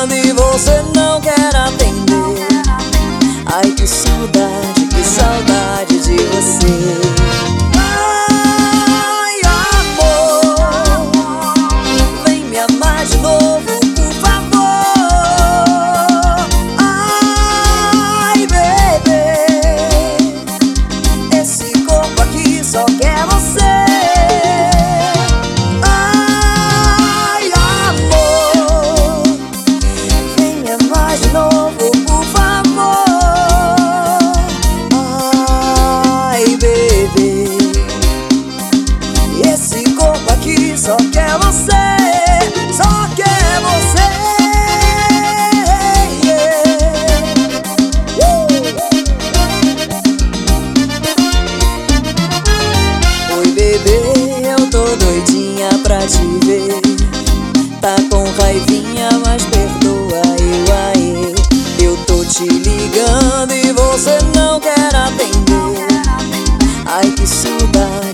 ligando e você não quer atender. Ai, que saudade de você. Ai, amor, vem me amar de novo, por favor. Ai, bebê, esse corpo aqui só quer você. Ai, amor, vem me amar de novo, por favor. Ai, bebê, esse corpo aqui só quer você, só quer você. Oi, bebê, eu tô doidinha pra te ver. Tá com raivinha, mas perdoa eu aí. Eu tô te ligando e você não quer atender. Ai, que saudade